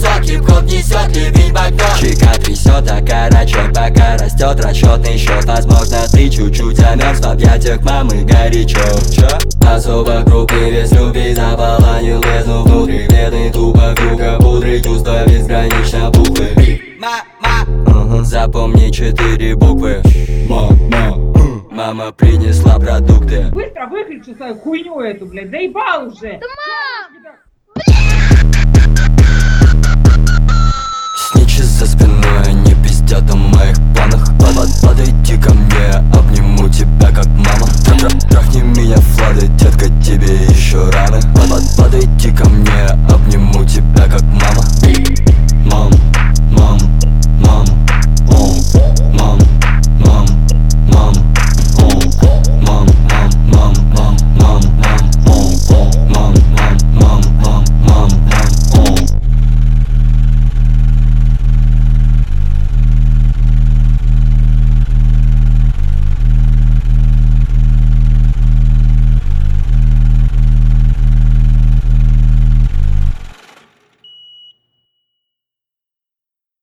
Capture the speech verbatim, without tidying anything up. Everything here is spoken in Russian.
несет, хип-хоп несет, ливень в окно. Чека трясет, а карачок пока растет. Расчетный счет, возможно ты чуть-чуть замерз. В объятиях мамы горячо. Чё? Особо крупный вес любви заполонил бездну внутри. Бедный тупо круга пудры, чувства безгранично пухлые. Мама, запомни четыре буквы. Мама, мама принесла продукты. Быстро выключи свою хуйню эту, блядь, заебал уже! Да, мам!